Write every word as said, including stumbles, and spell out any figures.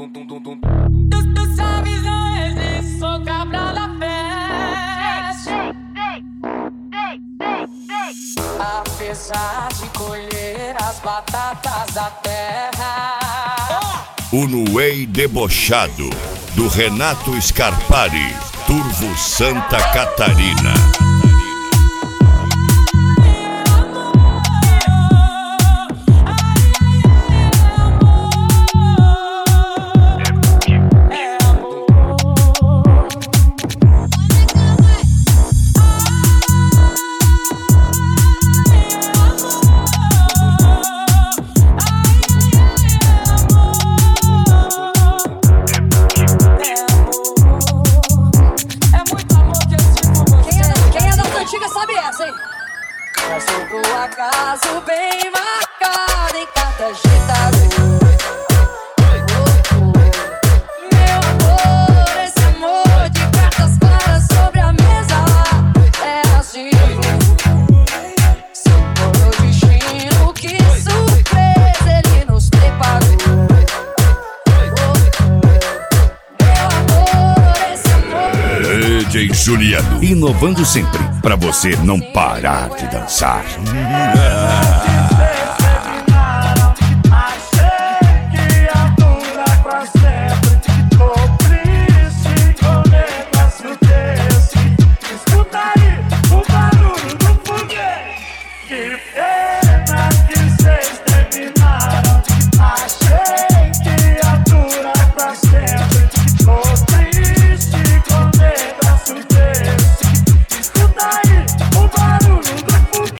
Tu sabes, não existe, sou cabra da peste. Apesar de colher as batatas da terra. O Nuei Debochado, do Renato Scarpari, Turvo Santa Catarina. Por acaso bem marcado em cada agitado. Meu amor, esse amor de cartas claras sobre a mesa é assim. Se for o destino, que surpresa ele nos preparou. Meu amor, esse amor. D J Juliano, inovando sempre, pra você não parar de dançar.